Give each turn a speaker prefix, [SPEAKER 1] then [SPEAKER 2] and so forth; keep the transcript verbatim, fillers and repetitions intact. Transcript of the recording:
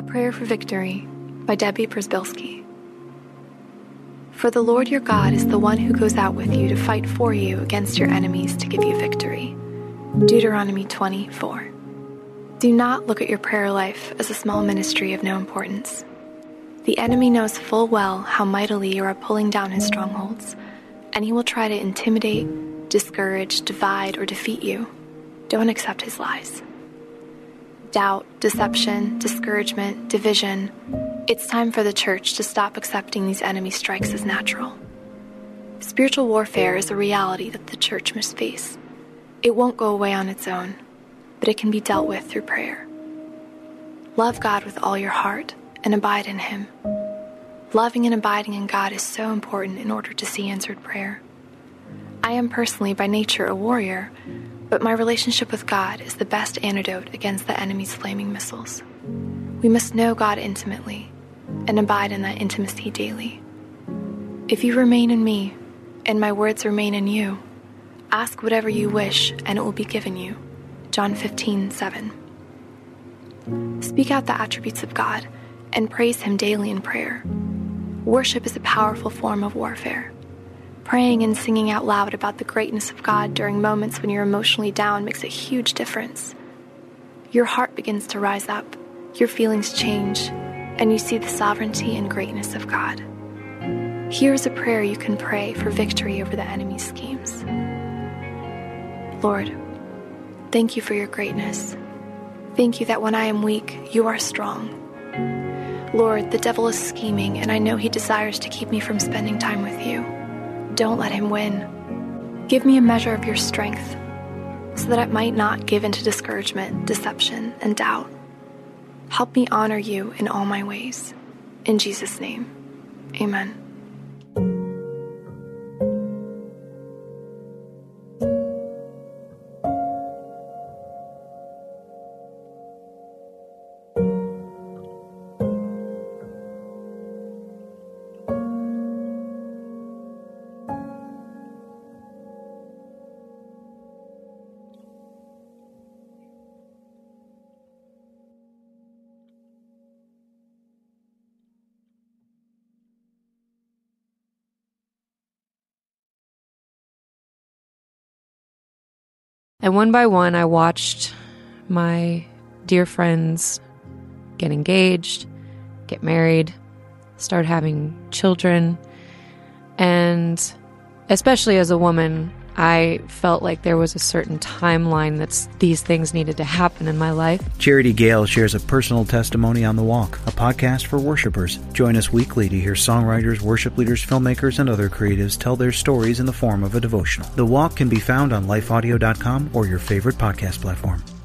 [SPEAKER 1] Prayer for Victory by Debbie Przybylski. For the Lord your God is the one who goes out with you to fight for you against your enemies to give you victory. Deuteronomy twenty-four. Do not look at your prayer life as a small ministry of no importance. The enemy knows full well how mightily you are pulling down his strongholds, and he will try to intimidate, discourage, divide, or defeat you. Don't accept his lies. Doubt, deception, discouragement, division. It's time for the church to stop accepting these enemy strikes as natural. Spiritual warfare is a reality that the church must face. It won't go away on its own, but it can be dealt with through prayer. Love God with all your heart and abide in him. Loving and abiding in God is so important in order to see answered prayer. I am personally by nature a warrior, but my relationship with God is the best antidote against the enemy's flaming missiles. We must know God intimately and abide in that intimacy daily. If you remain in me and my words remain in you, ask whatever you wish and it will be given you. John fifteen seven. Speak out the attributes of God and praise him daily in prayer. Worship is a powerful form of warfare. Praying and singing out loud about the greatness of God during moments when you're emotionally down makes a huge difference. Your heart begins to rise up, your feelings change, and you see the sovereignty and greatness of God. Here's a prayer you can pray for victory over the enemy's schemes. Lord, thank you for your greatness. Thank you that when I am weak, you are strong. Lord, the devil is scheming, and I know he desires to keep me from spending time with you. Don't let him win. Give me a measure of your strength so that I might not give into discouragement, deception, and doubt. Help me honor you in all my ways. In Jesus' name, amen.
[SPEAKER 2] And one by one, I watched my dear friends get engaged, get married, start having children. And especially as a woman, I felt like there was a certain timeline that these things needed to happen in my life.
[SPEAKER 3] Charity Gale shares a personal testimony on The Walk, a podcast for worshipers. Join us weekly to hear songwriters, worship leaders, filmmakers, and other creatives tell their stories in the form of a devotional. The Walk can be found on life audio dot com or your favorite podcast platform.